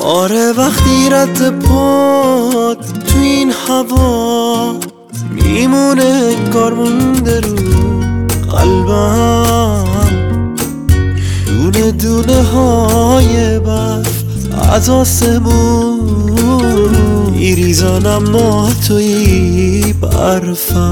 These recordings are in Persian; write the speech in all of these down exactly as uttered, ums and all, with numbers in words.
آره وقتی رد پاد تو این هوا میمونه انگار مونده رو قلبم، دونه دونه های برف از آسمون میریزن اما توی برفم.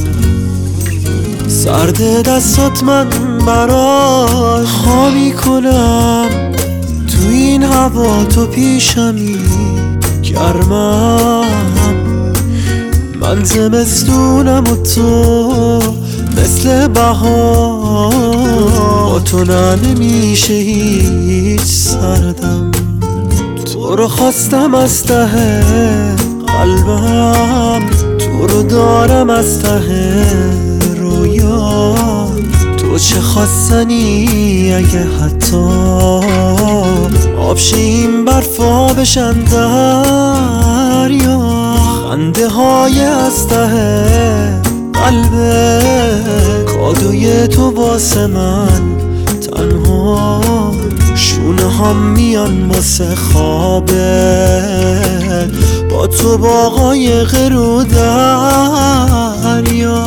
سرد دستات من برات خوا میکنم، تو این هوا تو پیشمی گرمم. من زمستونم و تو مثل بهار، با تو نه نمیشه هیچ سردم. تو رو خواستم از ته قلبم، تو رو دارم از ته رویا. تو چه خواستنی اگه حتی آب شیم برفا بشن دریا. خنده های از ته قلبه، کادوی تو واسه من تنها. شونه هم میان واسه خوابت، با تو با قایق رو دریا.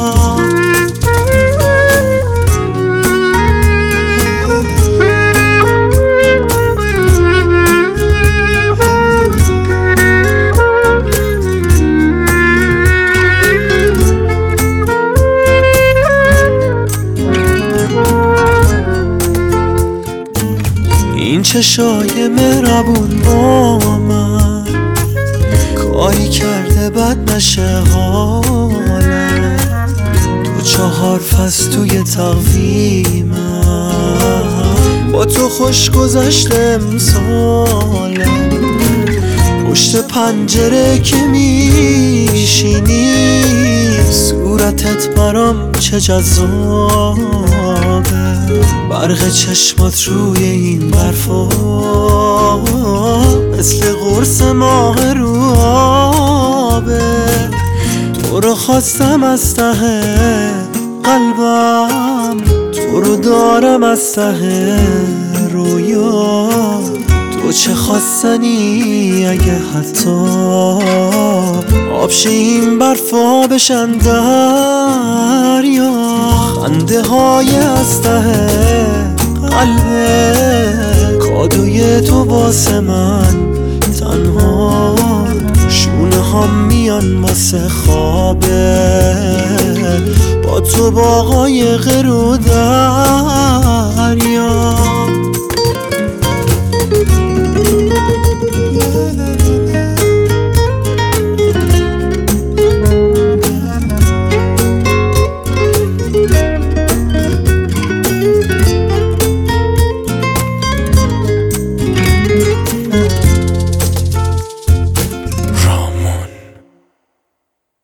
این چشای مهربون با من کاری کرده بد نشه حالم. تو چهار فصل توی تقویمم، با تو خوش گذشته امسالم. پشت پنجره که میشینی صورتت برام چه جذابه. برق چشمات روی این برفا مثل قرص ماه رو آبه. تو رو خواستم از ته قلبم، تو رو دارم از ته رویا. تو چه خواستنی اگه حتی آب شیم برفا بشن دریا. خنده های از ته قلبه، کادوی تو واسه من تنها. شونه هم میان واسه خوابت، با تو با قایق رو در